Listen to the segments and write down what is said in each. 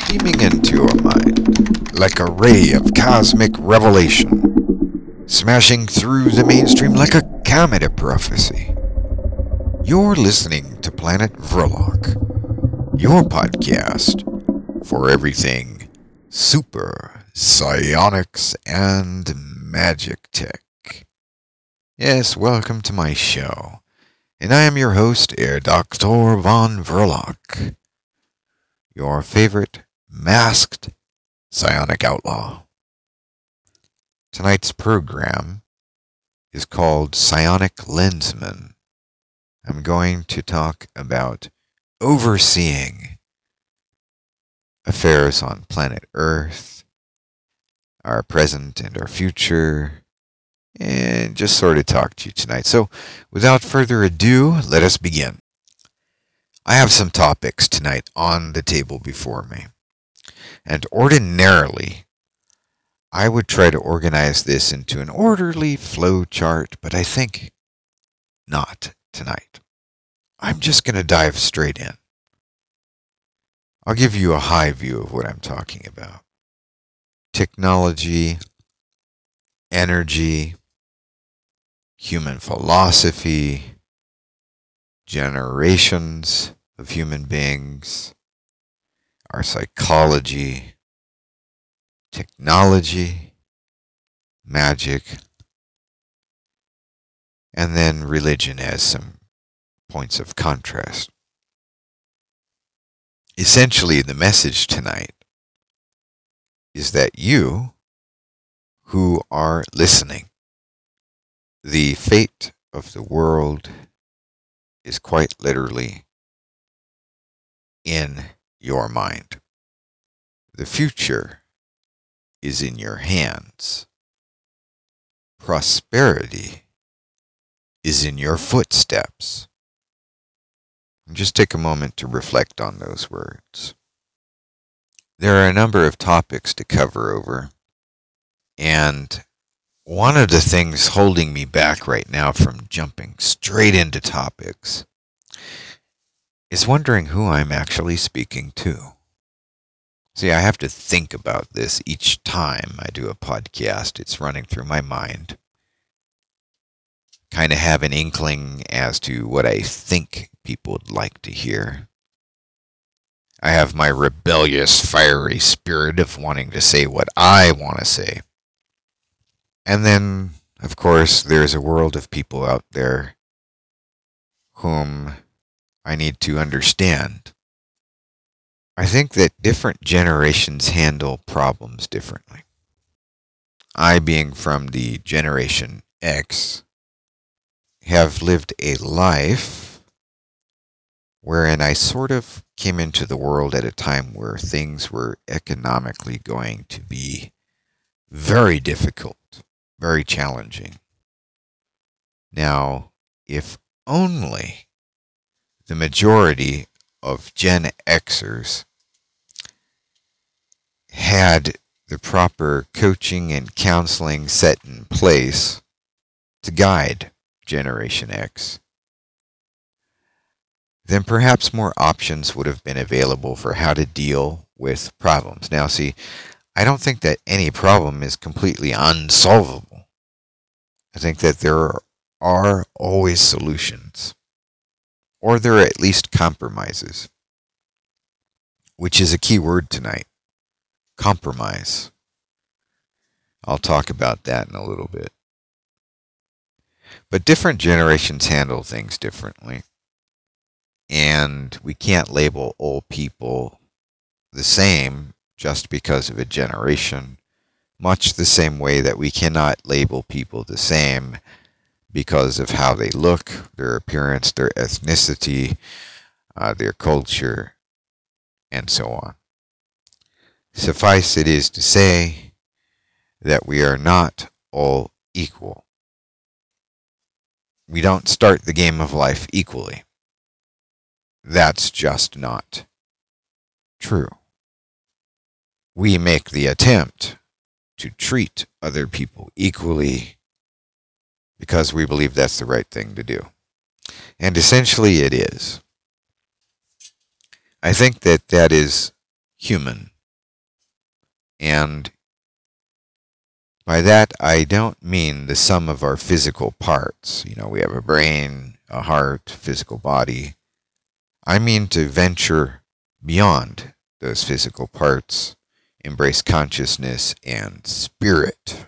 beaming into your mind like a ray of cosmic revelation, smashing through the mainstream like a comet of prophecy. You're listening to Planet Verloc, your podcast for everything super, psionics, and magic tech. Yes, welcome to my show, and I am your host, Herr Dr. von Verloc, your favorite masked psionic outlaw. Tonight's program is called Psionic Lensman. I'm going to talk about overseeing affairs on planet Earth, our present and our future, and just sort of talk to you tonight. So, without further ado, let us begin. I have some topics tonight on the table before me, and ordinarily, I would try to organize this into an orderly flow chart, but I think not tonight. I'm just going to dive straight in. I'll give you a high view of what I'm talking about. Technology, energy, human philosophy, generations of human beings, our psychology, technology, magic, and then religion as some points of contrast. Essentially, the message tonight is that you who are listening, the fate of the world is quite literally in your mind. The future is in your hands. Prosperity is in your footsteps. And just take a moment to reflect on those words. There are a number of topics to cover over, and one of the things holding me back right now from jumping straight into topics is wondering who I'm actually speaking to. See, I have to think about this each time I do a podcast. It's running through my mind. Kind of have an inkling as to what I think people would like to hear. I have my rebellious, fiery spirit of wanting to say what I want to say. And then, of course, there's a world of people out there whom I need to understand. I think that different generations handle problems differently. I, being from the Generation X, have lived a life wherein I sort of came into the world at a time where things were economically going to be very difficult, very challenging. Now, if only the majority of Gen Xers had the proper coaching and counseling set in place to guide Generation X, then perhaps more options would have been available for how to deal with problems. Now, see, I don't think that any problem is completely unsolvable. I think that there are always solutions, or there are at least compromises, which is a key word tonight. Compromise. I'll talk about that in a little bit. But different generations handle things differently. And we can't label all people the same just because of a generation, much the same way that we cannot label people the same because of how they look, their appearance, their ethnicity, their culture, and so on. Suffice it is to say that we are not all equal. We don't start the game of life equally. That's just not true. We make the attempt to treat other people equally because we believe that's the right thing to do. And essentially it is. I think that that is human And by that, I don't mean the sum of our physical parts. We have a brain, a heart, physical body. I mean to venture beyond those physical parts, embrace consciousness and spirit.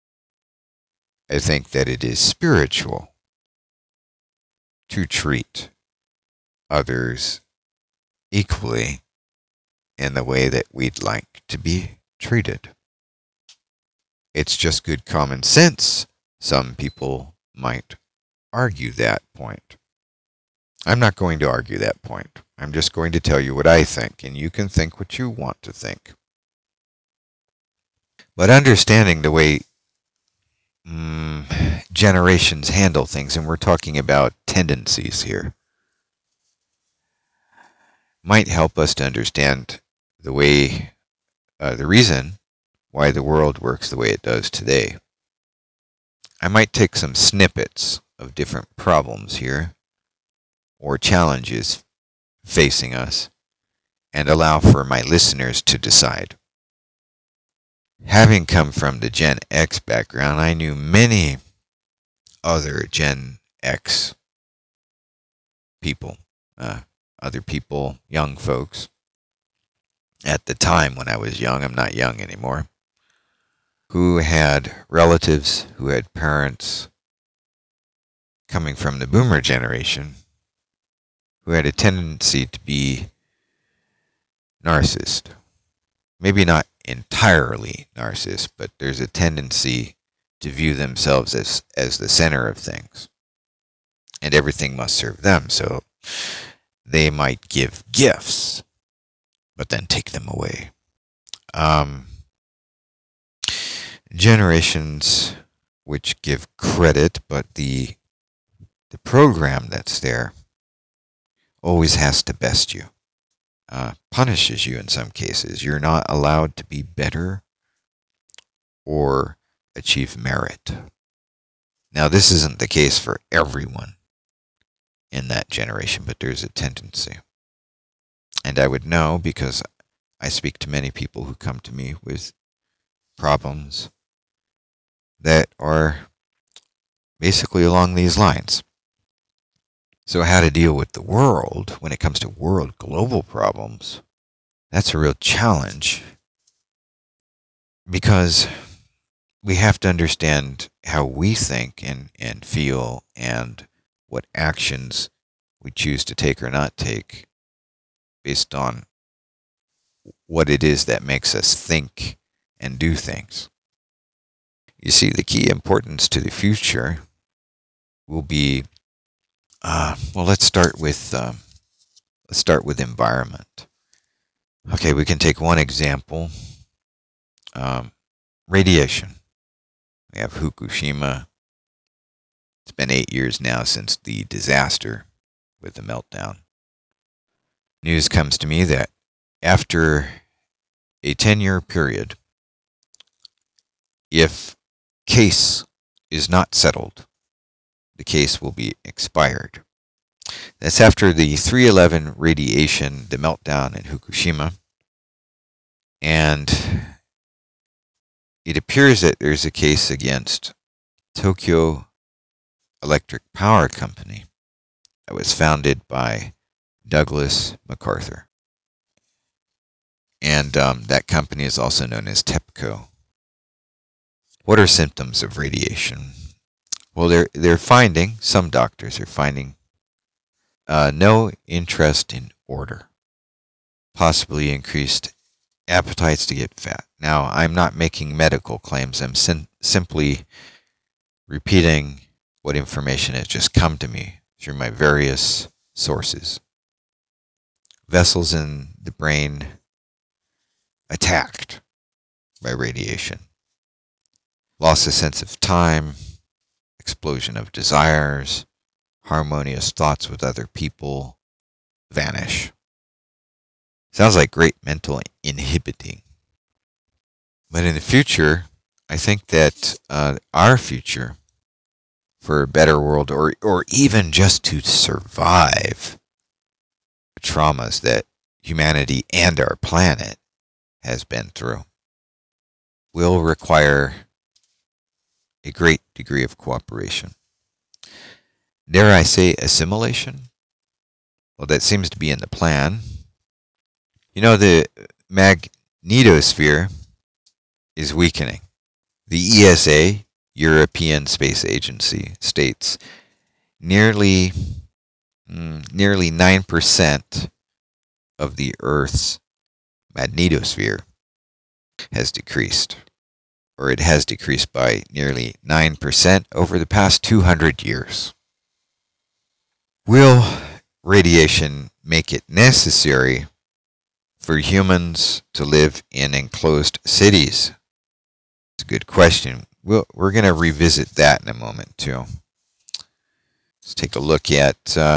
I think that it is spiritual to treat others equally in the way that we'd like to be treated. It's just good common sense. Some people might argue that point. I'm not going to argue that point. I'm just going to tell you what I think, and you can think what you want to think. But understanding the way generations handle things, and we're talking about tendencies here, might help us to understand the reason why the world works the way it does today. I might take some snippets of different problems here, or challenges facing us, and allow for my listeners to decide. Having come from the Gen X background, I knew many other Gen X people, other people, young folks, at the time when I was young. I'm not young anymore, who had relatives, who had parents coming from the boomer generation, who had a tendency to be narcissist. Maybe not entirely narcissist, but there's a tendency to view themselves as the center of things. And everything must serve them, so they might give gifts, but then take them away. Generations which give credit, but the program that's there always has to best you, punishes you in some cases. You're not allowed to be better or achieve merit. Now, this isn't the case for everyone in that generation, but there's a tendency. And I would know because I speak to many people who come to me with problems that are basically along these lines. So how to deal with the world when it comes to world global problems, that's a real challenge, because we have to understand how we think and feel and what actions we choose to take or not take based on what it is that makes us think and do things. You see, the key importance to the future will be, let's start with environment. Okay, we can take one example. Radiation. We have Fukushima. It's been 8 years now since the disaster with the meltdown. News comes to me that after a 10-year period, if case is not settled, the case will be expired. That's after the 311 radiation, the meltdown in Fukushima. And it appears that there's a case against Tokyo Electric Power Company that was founded by Douglas MacArthur. And that company is also known as TEPCO. What are symptoms of radiation? Well, they're finding, some doctors are finding, no interest in order, possibly increased appetites to get fat. Now, I'm not making medical claims. I'm simply repeating what information has just come to me through my various sources. Vessels in the brain attacked by radiation. Loss of sense of time, explosion of desires, harmonious thoughts with other people vanish. Sounds like great mental inhibiting. But in the future, I think that our future for a better world, or even just to survive the traumas that humanity and our planet has been through, will require a great degree of cooperation. Dare I say assimilation? Well, that seems to be in the plan. You know, the magnetosphere is weakening. The ESA, European Space Agency, states nearly 9% of the Earth's magnetosphere has decreased, or it has decreased by nearly 9% over the past 200 years. Will radiation make it necessary for humans to live in enclosed cities? It's a good question. We're going to revisit that in a moment, too. Let's take a look at,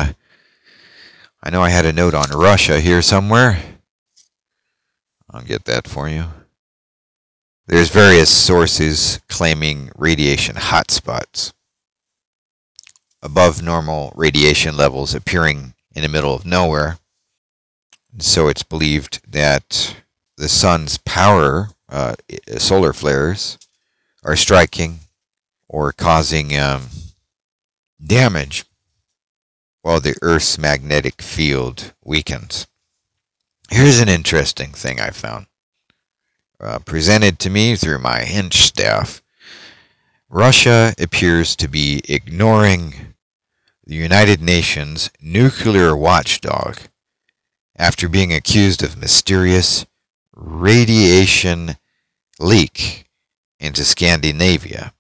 I know I had a note on Russia here somewhere. I'll get that for you. There's various sources claiming radiation hotspots. Above normal radiation levels appearing in the middle of nowhere. So it's believed that the sun's power, solar flares, are striking or causing damage while the Earth's magnetic field weakens. Here's an interesting thing I found. Presented to me through my Hinch staff. Russia appears to be ignoring the United Nations nuclear watchdog after being accused of mysterious radiation leak into Scandinavia.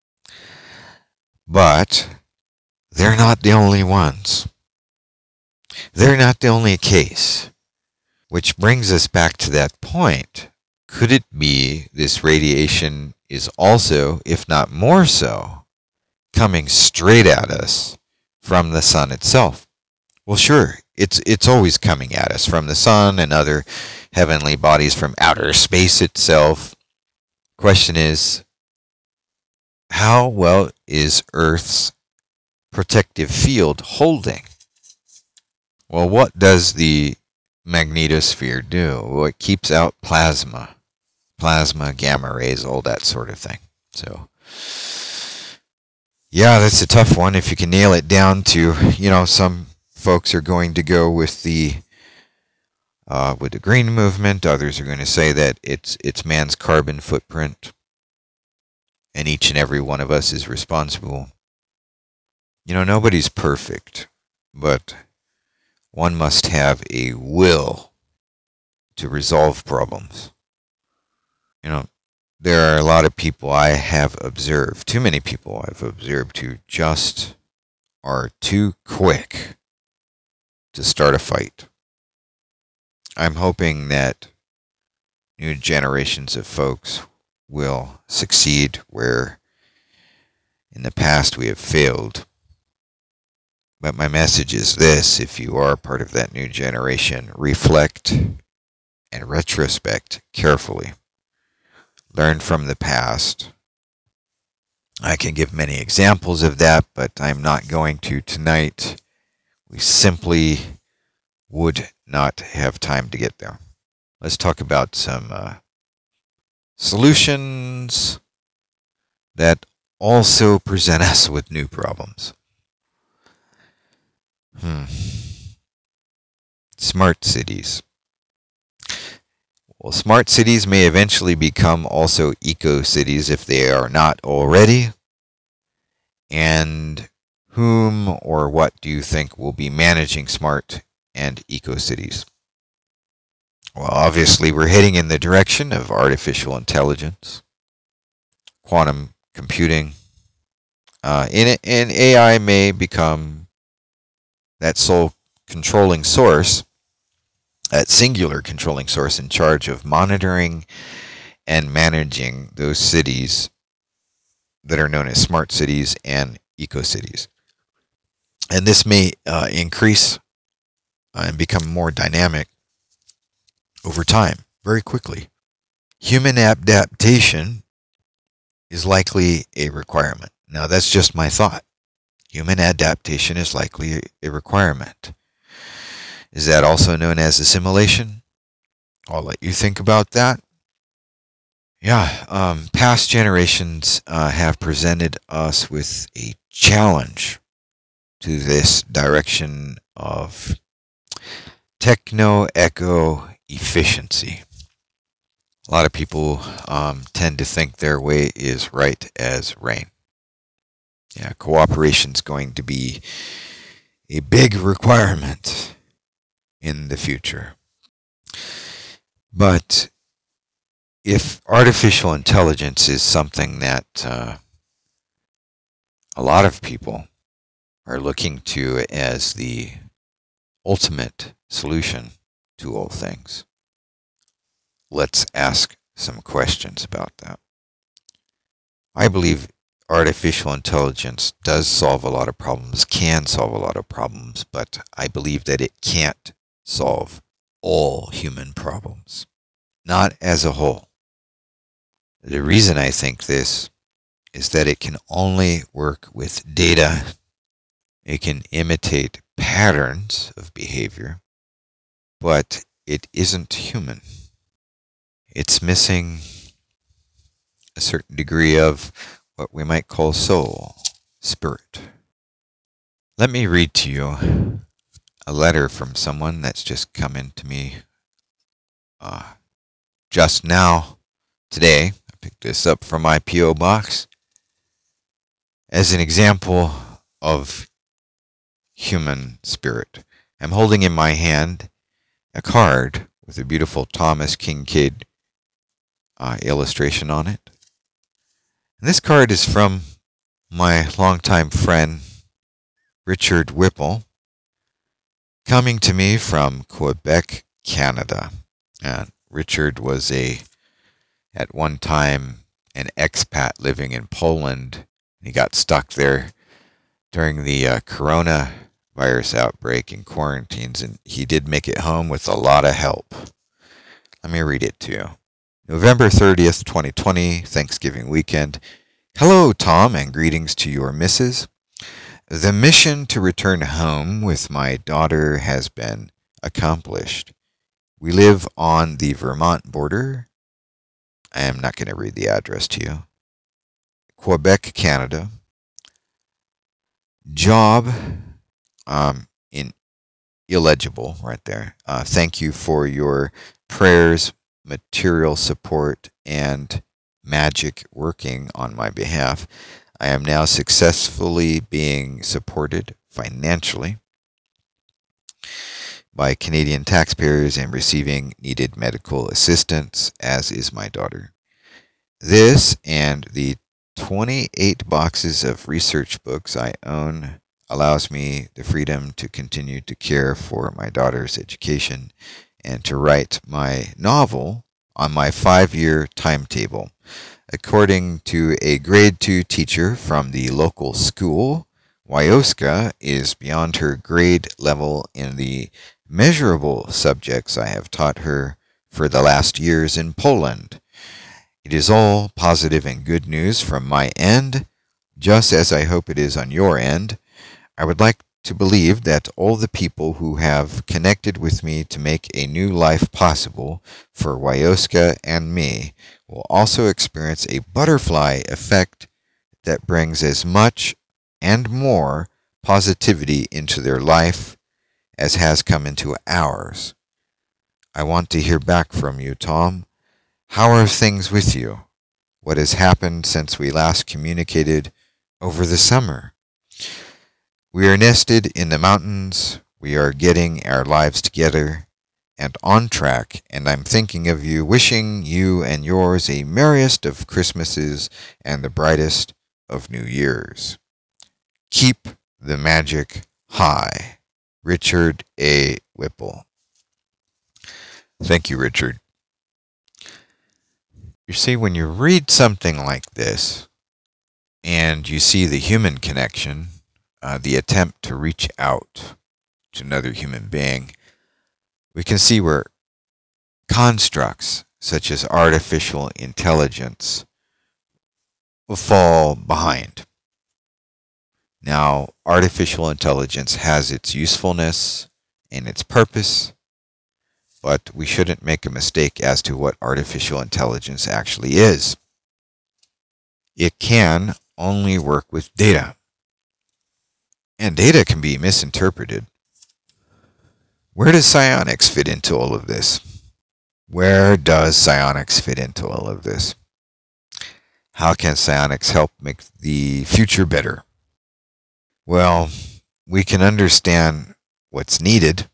But they're not the only ones. They're not the only case. Which brings us back to that point. Could it be this radiation is also, if not more so, coming straight at us from the sun itself? Well, sure, it's always coming at us from the sun and other heavenly bodies from outer space itself. Question is, how well is Earth's protective field holding? Well, what does the magnetosphere do? Well, it keeps out plasma, gamma rays, all that sort of thing. So, yeah, that's a tough one. If you can nail it down to, some folks are going to go with the green movement. Others are going to say that it's man's carbon footprint, and each and every one of us is responsible. Nobody's perfect, but one must have a will to resolve problems. There are a lot of people I have observed, too many people I've observed, who just are too quick to start a fight. I'm hoping that new generations of folks will succeed where in the past we have failed. But my message is this: if you are part of that new generation, reflect and retrospect carefully. Learn from the past. I can give many examples of that, but I'm not going to tonight. We simply would not have time to get there. Let's talk about some solutions that also present us with new problems. Smart cities. Well, smart cities may eventually become also eco-cities if they are not already. And whom or what do you think will be managing smart and eco-cities? Well, obviously, we're heading in the direction of artificial intelligence, quantum computing, and AI may become that sole controlling source, that singular controlling source in charge of monitoring and managing those cities that are known as smart cities and eco-cities. And this may increase and become more dynamic over time, very quickly. Human adaptation is likely a requirement. Now, that's just my thought. Human adaptation is likely a requirement. Is that also known as assimilation? I'll let you think about that. Past generations have presented us with a challenge to this direction of techno-eco efficiency. A lot of people tend to think their way is right as rain. Yeah, cooperation is going to be a big requirement in the future. But if artificial intelligence is something that a lot of people are looking to as the ultimate solution to all things, let's ask some questions about that. I believe artificial intelligence does solve a lot of problems, can solve a lot of problems, but I believe that it can't solve all human problems, not as a whole. The reason I think this is that it can only work with data. It can imitate patterns of behavior, but it isn't human. It's missing a certain degree of what we might call soul, spirit. Let me read to you a letter from someone that's just come into me just now, today. I picked this up from my P.O. box as an example of human spirit. I'm holding in my hand a card with a beautiful Thomas Kinkade illustration on it. And this card is from my longtime friend, Richard Whipple, coming to me from Quebec, Canada. And Richard was at one time an expat living in Poland. He got stuck there during the coronavirus outbreak and quarantines, and he did make it home with a lot of help. Let me read it to you. November 30th, 2020, Thanksgiving weekend. Hello, Tom, and greetings to your missus. The mission to return home with my daughter has been accomplished. We live on the Vermont border. I am not going to read the address to you. Quebec, Canada. Job, in illegible right there. Thank you for your prayers, material support, and magic working on my behalf. I am now successfully being supported financially by Canadian taxpayers and receiving needed medical assistance, as is my daughter. This and the 28 boxes of research books I own allows me the freedom to continue to care for my daughter's education and to write my novel on my 5-year timetable. According to a grade 2 teacher from the local school, Wyoska is beyond her grade level in the measurable subjects I have taught her for the last years in Poland. It is all positive and good news from my end, just as I hope it is on your end. I would like to believe that all the people who have connected with me to make a new life possible for Wyoska and me will also experience a butterfly effect that brings as much and more positivity into their life as has come into ours. I want to hear back from you, Tom. How are things with you? What has happened since we last communicated over the summer? We are nested in the mountains. We are getting our lives together and on track, and I'm thinking of you, wishing you and yours a merriest of Christmases and the brightest of New Years. Keep the magic high. Richard A. Whipple. Thank you, Richard. You see, when you read something like this, and you see the human connection, the attempt to reach out to another human being, we can see where constructs such as artificial intelligence will fall behind. Now, artificial intelligence has its usefulness and its purpose, but we shouldn't make a mistake as to what artificial intelligence actually is. It can only work with data, and data can be misinterpreted. Where does psionics fit into all of this? Where does psionics fit into all of this? How can psionics help make the future better? Well, we can understand what's needed.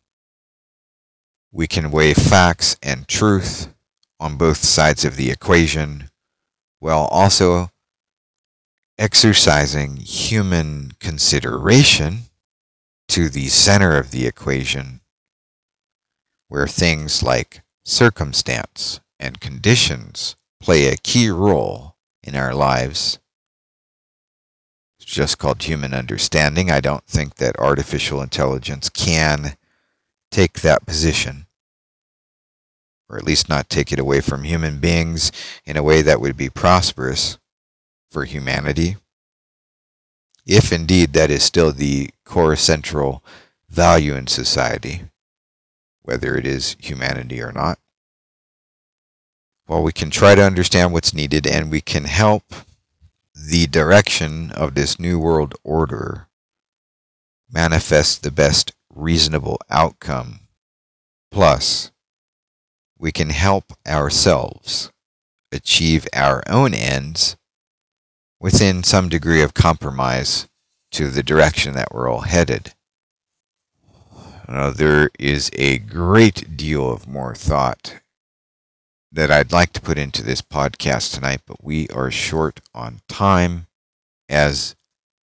We can weigh facts and truth on both sides of the equation, while also exercising human consideration to the center of the equation, where things like circumstance and conditions play a key role in our lives. It's just called human understanding. I don't think that artificial intelligence can take that position, or at least not take it away from human beings in a way that would be prosperous for humanity, if indeed that is still the core central value in society, whether it is humanity or not. Well, we can try to understand what's needed, and we can help the direction of this new world order manifest the best reasonable outcome. Plus, we can help ourselves achieve our own ends within some degree of compromise to the direction that we're all headed. There is a great deal of more thought that I'd like to put into this podcast tonight, but we are short on time, as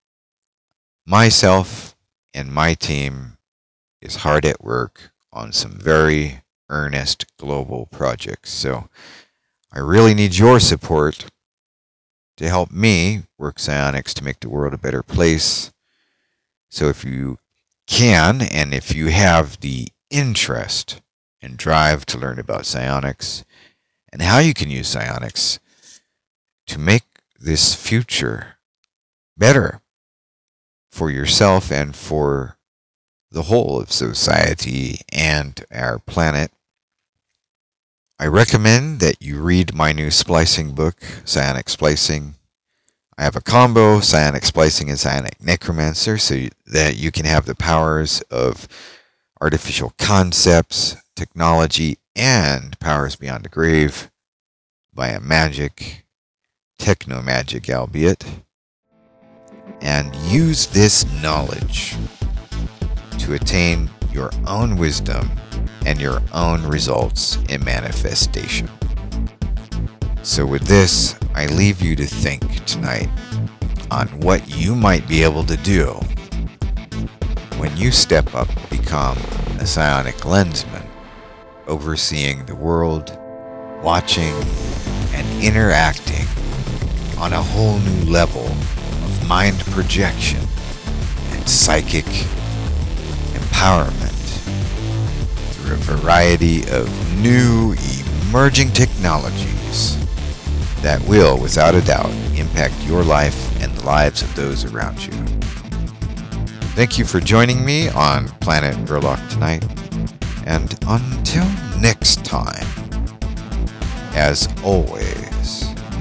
myself and my team is hard at work on some very earnest global projects. So I really need your support to help me work psionics to make the world a better place. So if you can, and if you have the interest and drive to learn about psionics and how you can use psionics to make this future better for yourself and for the whole of society and our planet, I recommend that you read my new splicing book, Psionic Splicing. I have a combo, Psionic Splicing and Psionic Necromancer, so that you can have the powers of artificial concepts, technology, and powers beyond the grave via magic, techno-magic albeit, and use this knowledge to attain your own wisdom and your own results in manifestation. So with this, I leave you to think tonight on what you might be able to do when you step up to become a psionic lensman, overseeing the world, watching and interacting on a whole new level of mind projection and psychic empowerment through a variety of new emerging technologies that will, without a doubt, impact your life and the lives of those around you. Thank you for joining me on Planet Verloc tonight, and until next time, as always,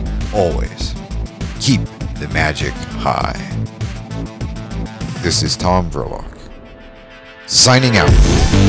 keep the magic high. This is Tom Verloc, signing out.